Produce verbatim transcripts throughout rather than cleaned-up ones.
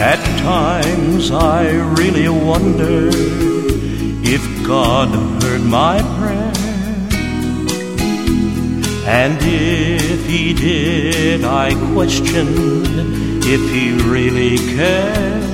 At times I really wonder if God heard my prayer, and if He did, I questioned if He really cared.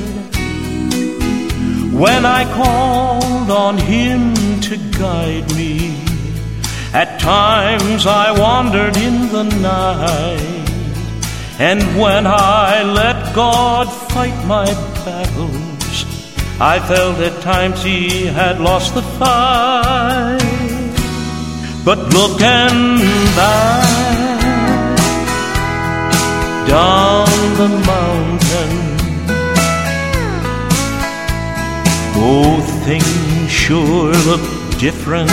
When I called on Him to guide me, at times I wandered in the night, and when I let God fight my battles, I felt at times He had lost the fight. But looking back down the mountain, oh, things sure look different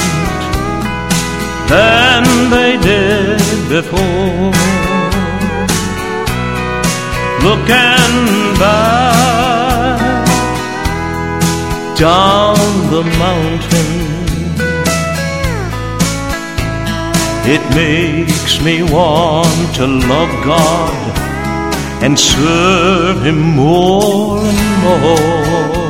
than they did before. Looking back down the mountain, it makes me want to love God and serve Him more and more.